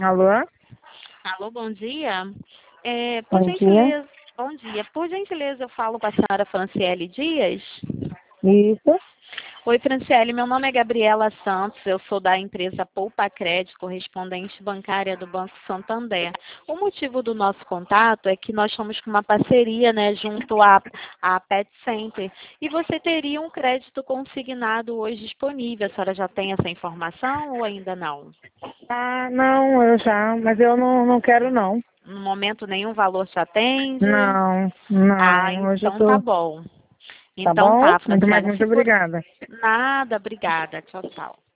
Alô? Alô, bom dia. Por Bom dia. gentileza, bom dia. Por gentileza, eu falo com a senhora Franciele Dias. Isso. Oi, Franciele, meu nome é Gabriela Santos, eu sou da empresa Poupa Crédito, correspondente bancária do Banco Santander. O motivo do nosso contato é que nós estamos com uma parceria, né, junto à Pet Center, e você teria um crédito consignado hoje disponível. A senhora já tem essa informação ou ainda não? Ah, não, eu já, mas eu não quero não. No momento, nenhum valor te atende? Não, Ah, não, hoje eu então tá tô. bom. Tá Então bom? tá, Franciele. Muito Se for obrigada. nada, obrigada. Tchau, tchau.